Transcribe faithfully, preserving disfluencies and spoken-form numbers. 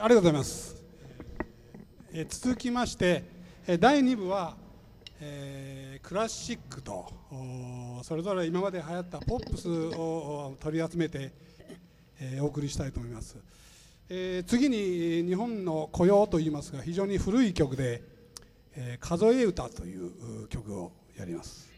ありがとうございます。えー、続きましてだいに部は、えー、クラシックとそれぞれ今まで流行ったポップスを取り集めて、えー、お送りしたいと思います。えー、次に日本の古謡といいますが非常に古い曲で「えー、数え歌」という曲をやります。